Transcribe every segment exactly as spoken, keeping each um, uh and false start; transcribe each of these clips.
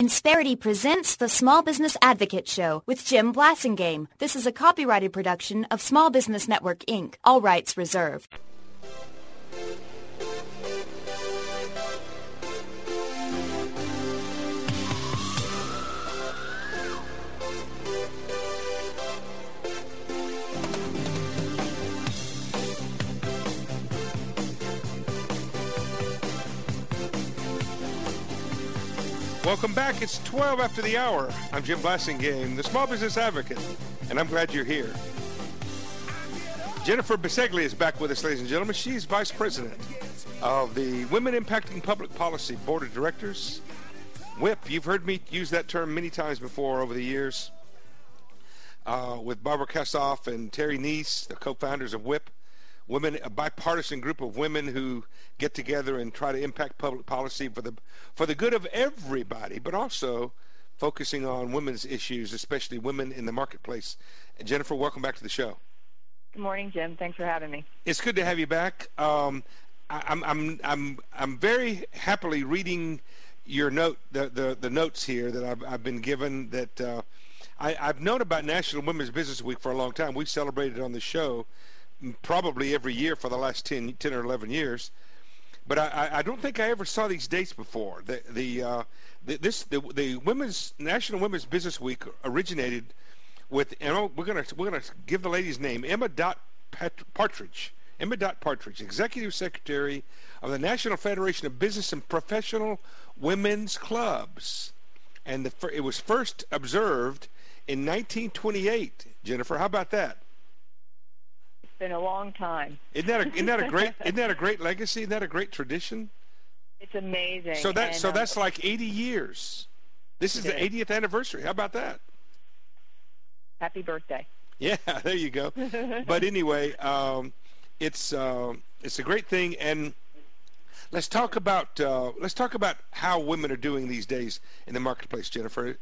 Insperity presents the Small Business Advocate Show with Jim Blasingame. This is a copyrighted production of Small Business Network, Incorporated. All rights reserved. Welcome back. It's twelve after the hour. I'm Jim Blasingame, the Small Business Advocate, and I'm glad you're here. Jennifer Biseglia is back with us, ladies and gentlemen. She's Vice President of the Women Impacting Public Policy Board of Directors, WIP. You've heard me use that term many times before over the years uh, with Barbara Kassoff and Terry Neese, the co-founders of WIP. Women, a bipartisan group of women who get together and try to impact public policy for the for the good of everybody, but also focusing on women's issues, especially women in the marketplace. And Jennifer, welcome back to the show. Good morning, Jim. Thanks for having me. It's good to have you back. Um, I, I'm I'm I'm I'm very happily reading your note, the the, the notes here that I've I've been given. That uh, I, I've known about National Women's Business Week for a long time. We've celebrated it on the show probably every year for the last ten, ten or eleven years, but I, I don't think I ever saw these dates before. The the, uh, the this the, the women's National Women's Business Week originated with, and we're gonna we're gonna give the lady's name, Emma Dot Partridge. Emma Dot Partridge, Executive Secretary of the National Federation of Business and Professional Women's Clubs, and the, it was first observed in nineteen twenty-eight. Jennifer, how about that? Been a long time. Isn't that a, isn't that a great isn't that a great legacy? Isn't that a great tradition? It's amazing. So that and, so um, that's like eighty years. This is the eightieth anniversary. How about that? Happy birthday. Yeah, there you go. But anyway, um, it's uh, it's a great thing, and let's talk about uh, let's talk about how women are doing these days in the marketplace, Jennifer.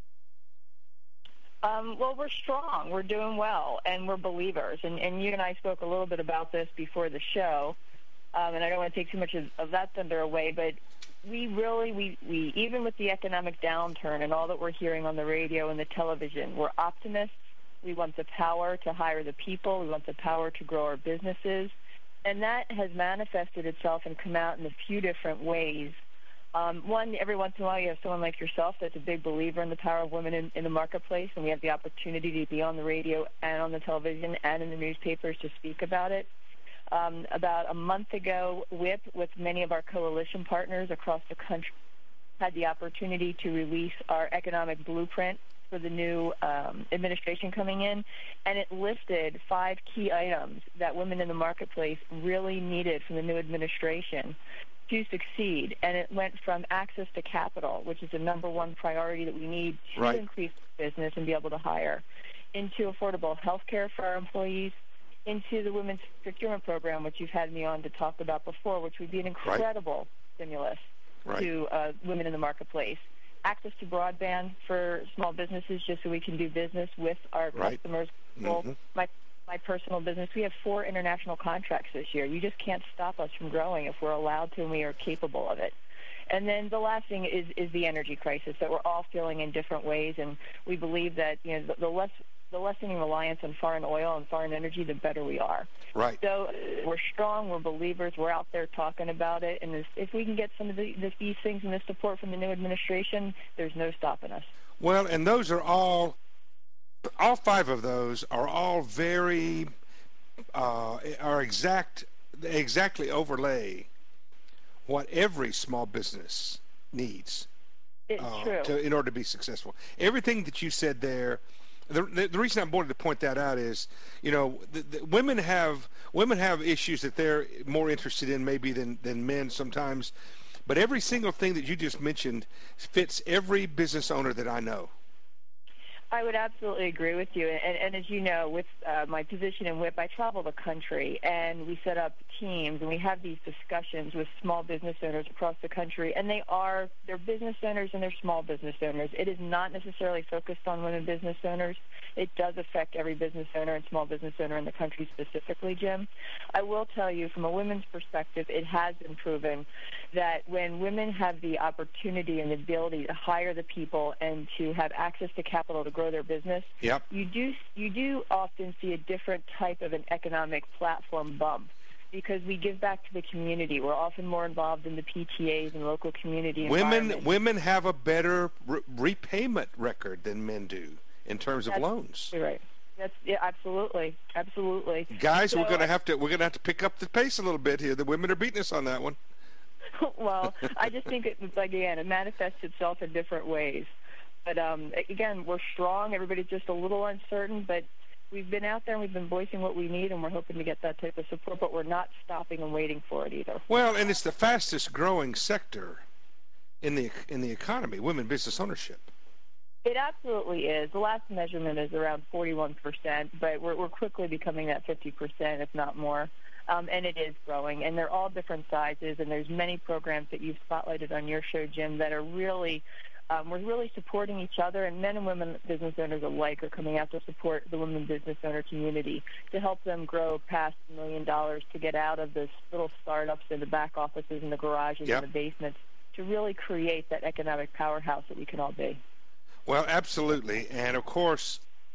Um, well, we're strong. We're doing well, and we're believers. And, and you and I spoke a little bit about this before the show, um, and I don't want to take too much of, of that thunder away, but we really, we, we even with the economic downturn and all that we're hearing on the radio and the television, we're optimists. We want the power to hire the people. We want the power to grow our businesses. And that has manifested itself and come out in a few different ways. Um, one, every once in a while you have someone like yourself that's a big believer in the power of women in, in the marketplace, and we have the opportunity to be on the radio and on the television and in the newspapers to speak about it. Um, about a month ago, WIP, with many of our coalition partners across the country, had the opportunity to release our economic blueprint for the new um, administration coming in, and it listed five key items that women in the marketplace really needed from the new administration to succeed. And it went from access to capital, which is the number one priority that we need to right. increase business and be able to hire, into affordable health care for our employees, into the women's procurement program, which you've had me on to talk about before, which would be an incredible right. stimulus right. to uh, women in the marketplace. Access to broadband for small businesses just so we can do business with our right. customers. Mm-hmm. Well, my my personal business, we have four international contracts this year. You just can't stop us from growing if we're allowed to and we are capable of it. And then the last thing is, is the energy crisis that we're all feeling in different ways, and we believe that you know the, the less the lessening reliance on foreign oil and foreign energy, the better we are. Right. So we're strong, we're believers, we're out there talking about it, and if we can get some of the, these things and the support from the new administration, there's no stopping us. Well, and those are all, all five of those are all very, uh, are exact, exactly overlay what every small business needs it's uh, true. To, in order to be successful. Everything that you said there. The, the, the reason I wanted to point that out is, you know, the, the women have women have issues that they're more interested in maybe than, than men sometimes, but every single thing that you just mentioned fits every business owner that I know. I would absolutely agree with you. And, and as you know, with uh, my position in WIP, I travel the country, and we set up teams and we have these discussions with small business owners across the country, and they are, they're business owners and they're small business owners. It is not necessarily focused on women business owners. It does affect every business owner and small business owner in the country specifically, Jim. I will tell you, from a women's perspective, it has been proven that when women have the opportunity and the ability to hire the people and to have access to capital to grow their business, yep. you do you do often see a different type of an economic platform bump, because we give back to the community. We're often more involved in the P T As and local community Women women have a better re- repayment record than men do in terms of That's loans. You're right. That's yeah, absolutely, absolutely. Guys, so, we're going to have to we're going to have to pick up the pace a little bit here. The women are beating us on that one. Well, I just think it, again, it manifests itself in different ways. But um, again, we're strong. Everybody's just a little uncertain, but we've been out there and we've been voicing what we need, and we're hoping to get that type of support, but we're not stopping and waiting for it either. Well, and it's the fastest growing sector in the in the economy, women business ownership. It absolutely is. The last measurement is around forty-one percent, but we're, we're quickly becoming that fifty percent, if not more. Um, and it is growing, and they're all different sizes, and there's many programs that you've spotlighted on your show, Jim, that are really Um, we're really supporting each other, and men and women business owners alike are coming out to support the women business owner community to help them grow past a million dollars, to get out of this little startups in the back offices and the garages yep. and the basements, to really create that economic powerhouse that we can all be. Well, absolutely. And, of course,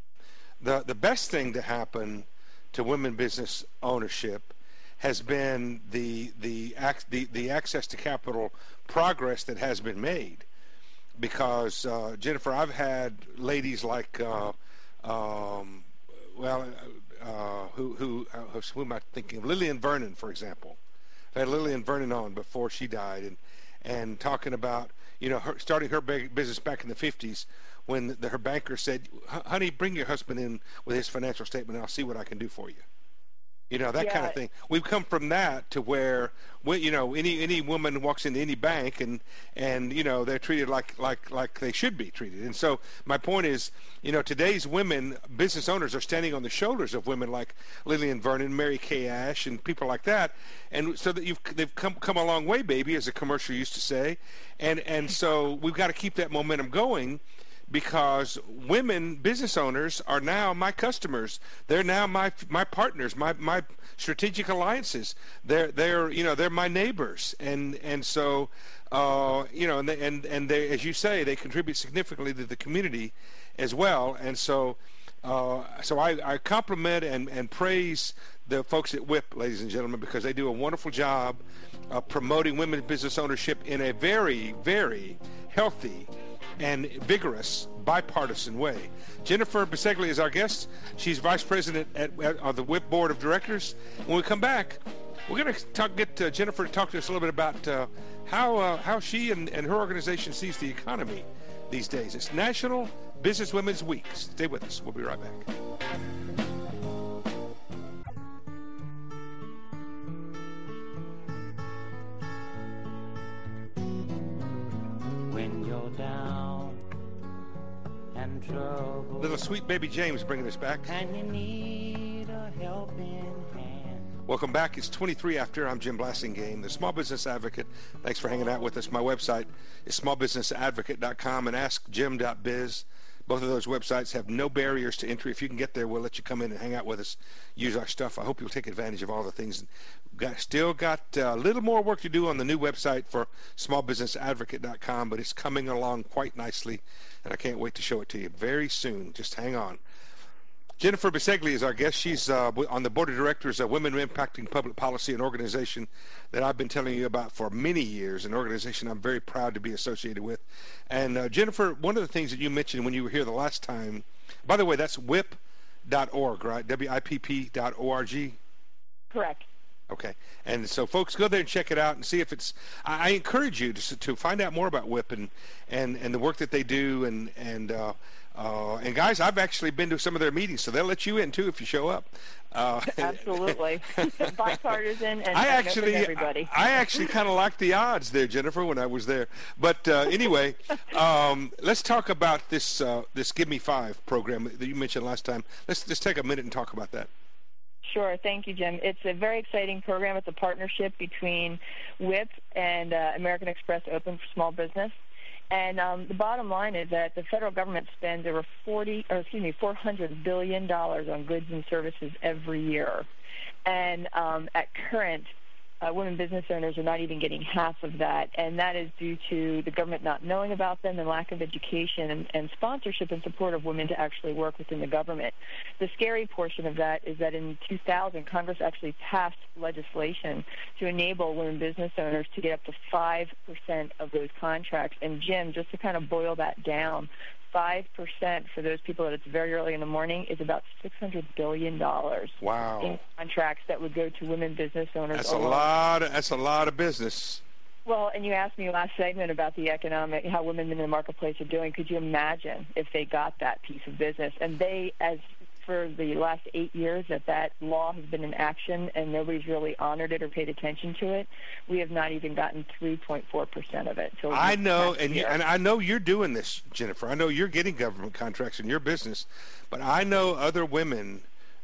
the the best thing to happen to women business ownership has been the the the, the access to capital progress that has been made. Because, uh, Jennifer, I've had ladies like, uh, um, well, uh, who, who, uh, who am I thinking of? Lillian Vernon, for example. I had Lillian Vernon on before she died, and, and talking about, you know, her, starting her business back in the fifties when the, her banker said, honey, bring your husband in with his financial statement and I'll see what I can do for you. You know, that yeah. kind of thing. We've come from that to where, we, you know, any any woman walks into any bank and, and you know, they're treated like, like, like they should be treated. And so my point is, you know, today's women, business owners are standing on the shoulders of women like Lillian Vernon, Mary Kay Ash, and people like that. And so that you've they've come come a long way, baby, as a commercial used to say. And, and so we've got to keep that momentum going, because women business owners are now my customers. They're now my my partners, my my strategic alliances. They're they're you know they're my neighbors, and and so uh, you know and they, and and they, as you say, they contribute significantly to the community as well. And so uh, so I, I compliment and and praise the folks at WHIP, ladies and gentlemen, because they do a wonderful job of promoting women business ownership in a very very healthy and vigorous bipartisan way. Jennifer Biseglia is our guest. She's vice president at, at, of the WHIP board of directors. When we come back, we're going to talk, get uh, Jennifer to talk to us a little bit about uh, how uh, how she and, and her organization sees the economy these days. It's National Business Women's Week. Stay with us. We'll be right back. When you're down and trouble, Little Sweet Baby James bringing us back. and you need a helping hand. Welcome back. It's twenty-three after. I'm Jim Blassingame, the Small Business Advocate. Thanks for hanging out with us. My website is small business advocate dot com and ask jim dot biz. Both of those websites have no barriers to entry. If you can get there, we'll let you come in and hang out with us, use our stuff. I hope you'll take advantage of all the things. Got, still got a little more work to do on the new website for small business advocate dot com, but it's coming along quite nicely, and I can't wait to show it to you very soon. Just hang on. Jennifer Biseglia is our guest. She's uh, on the board of directors of Women Impacting Public Policy, an organization that I've been telling you about for many years, an organization I'm very proud to be associated with. And uh, Jennifer, one of the things that you mentioned when you were here the last time, by the way, that's whip dot org, right? W I P P dot O R G? Correct. Okay. And so, folks, go there and check it out and see if it's – I encourage you to to find out more about WHIP and, and, and the work that they do. And, and, uh, uh, and, guys, I've actually been to some of their meetings, so they'll let you in, too, if you show up. Uh, Absolutely. Bipartisan and, I and actually, everybody. I, I actually kind of liked the odds there, Jennifer, when I was there. But uh, anyway, um, let's talk about this uh, this Give Me Five program that you mentioned last time. Let's just take a minute and talk about that. Sure. Thank you, Jim. It's a very exciting program. It's a partnership between WHIP and uh, American Express Open for Small Business. And um, the bottom line is that the federal government spends over forty, or excuse me, four hundred billion dollars on goods and services every year. And um, at current, uh, women business owners are not even getting half of that, and that is due to the government not knowing about them and lack of education and, and sponsorship and support of women to actually work within the government. The scary portion of that is that in two thousand, Congress actually passed legislation to enable women business owners to get up to five percent of those contracts. And Jim, just to kind of boil that down, five percent for those people that it's very early in the morning is about six hundred billion dollars. Wow. In contracts that would go to women business owners. That's a alone. lot. Of, that's a lot of business. Well, and you asked me last segment about the economic, how women in the marketplace are doing. Could you imagine if they got that piece of business? And they, as for the last eight years that that law has been in action and nobody's really honored it or paid attention to it, we have not even gotten three point four percent of it. So I know, and, you, and I know you're doing this, Jennifer. I know you're getting government contracts in your business, but I know other women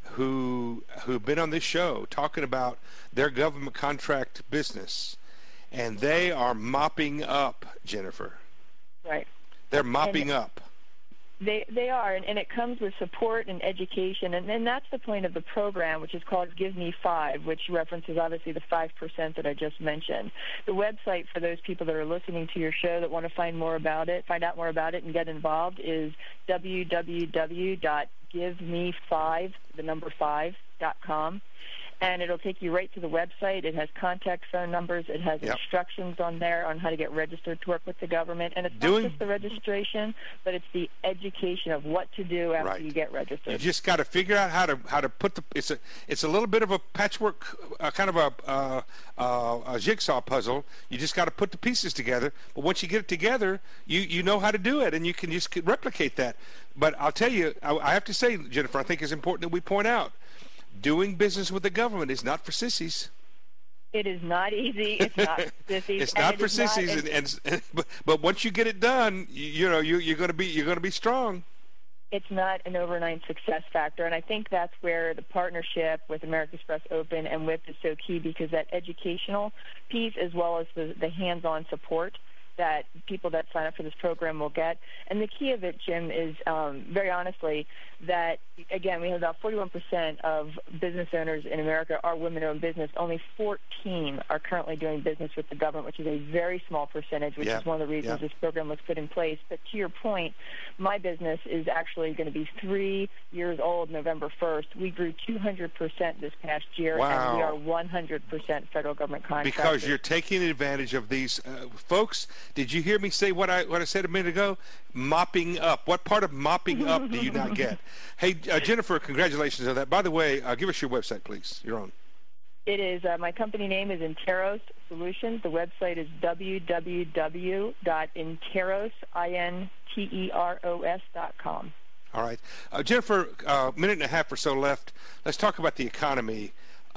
who who've been on this show talking about their government contract business, and they are mopping up, Jennifer. Right. They're mopping and, up. They they are, and, and it comes with support and education, and, and that's the point of the program, which is called Give Me Five, which references obviously the five percent that I just mentioned. The website for those people that are listening to your show that want to find more about it, find out more about it and get involved is w w w dot give me five, the number five, dot com. And it'll take you right to the website. It has contact phone numbers. It has yep. instructions on there on how to get registered to work with the government. And it's Doing, not just the registration, but it's the education of what to do after right. you get registered. You just got to figure out how to how to put the. It's a it's a little bit of a patchwork, uh, kind of a, uh, uh, a jigsaw puzzle. You just got to put the pieces together. But once you get it together, you you know how to do it, and you can just replicate that. But I'll tell you, I, I have to say, Jennifer, I think it's important that we point out. Doing business with the government is not for sissies. It is not easy. It's not for sissies. It's not it for is sissies, not, and, and, and but, but once you get it done, you, you know you, you're going to be you're going to be strong. It's not an overnight success factor, and I think that's where the partnership with American Express Open and WHIP is so key, because that educational piece as well as the, the hands-on support that people that sign up for this program will get. And the key of it, Jim, is um, very honestly that, again, we have about forty-one percent of business owners in America are women-owned business. Only fourteen are currently doing business with the government, which is a very small percentage, which yeah. is one of the reasons yeah. this program was put in place. But to your point, my business is actually going to be three years old November first. We grew two hundred percent this past year, wow. and we are one hundred percent federal government contractors. Because you're taking advantage of these uh, folks. Did you hear me say what I what I said a minute ago? Mopping up. What part of mopping up do you not get? Hey, uh, Jennifer, congratulations on that. By the way, uh, give us your website, please. You're on. It is, uh, my company name is Interos Solutions. The website is w w w dot interos, I N T E R O S dot com. All right. Uh, Jennifer, a uh, minute and a half or so left. Let's talk about the economy.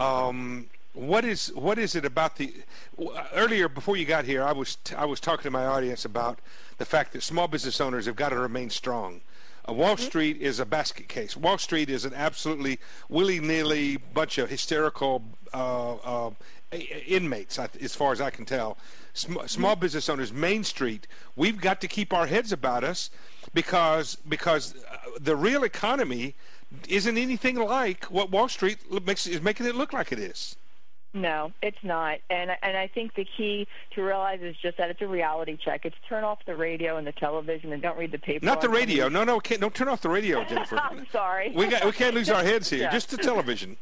Um, what is what is it about the earlier before you got here? I was t- I was talking to my audience about the fact that small business owners have got to remain strong. Uh, Wall mm-hmm. Street is a basket case. Wall Street is an absolutely willy-nilly bunch of hysterical uh, uh, inmates, as far as I can tell. Sm- small mm-hmm. business owners, Main Street, we've got to keep our heads about us because because the real economy isn't anything like what Wall Street makes is making it look like it is. No, it's not. And and I think the key to realize is just that it's a reality check. It's turn off the radio and the television and don't read the paper. Not the radio. No, no, can't, don't turn off the radio, Jennifer. I'm sorry. We got we can't lose our heads here. Yeah. Just the television.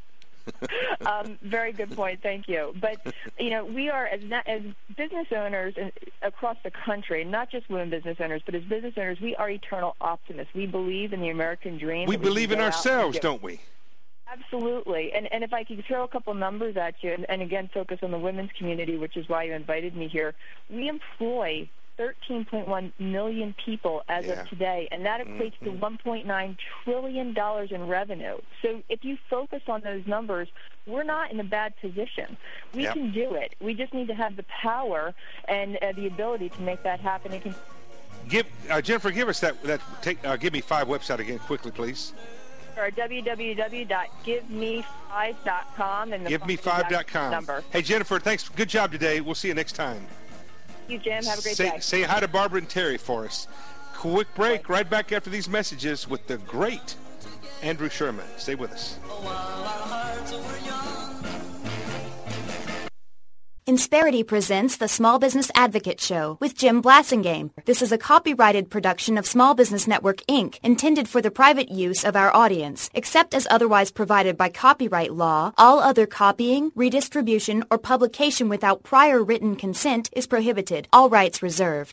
um, very good point. Thank you. But, you know, we are, as, as business owners across the country, not just women business owners, but as business owners, we are eternal optimists. We believe in the American dream. We believe in ourselves, don't we? Absolutely. And and if I could throw a couple numbers at you, and, and again focus on the women's community, which is why you invited me here, we employ thirteen point one million people as yeah. of today, and that equates mm-hmm. to one point nine trillion dollars in revenue. So if you focus on those numbers, we're not in a bad position. We yep. can do it. We just need to have the power and uh, the ability to make that happen. And can- give uh, Jennifer, give us that that take. Uh, give me five website again quickly, please. Or w w w dot give me five dot com and the give me five dot com number. Hey, Jennifer, thanks. Good job today. We'll see you next time. Thank you, Jim. Have a great say, day. Say hi to Barbara and Terry for us. Quick break, right back after these messages with the great Andrew Sherman. Stay with us. Insperity presents the Small Business Advocate Show with Jim Blasingame. This is a copyrighted production of Small Business Network, Incorporated, intended for the private use of our audience. Except as otherwise provided by copyright law, all other copying, redistribution, or publication without prior written consent is prohibited. All rights reserved.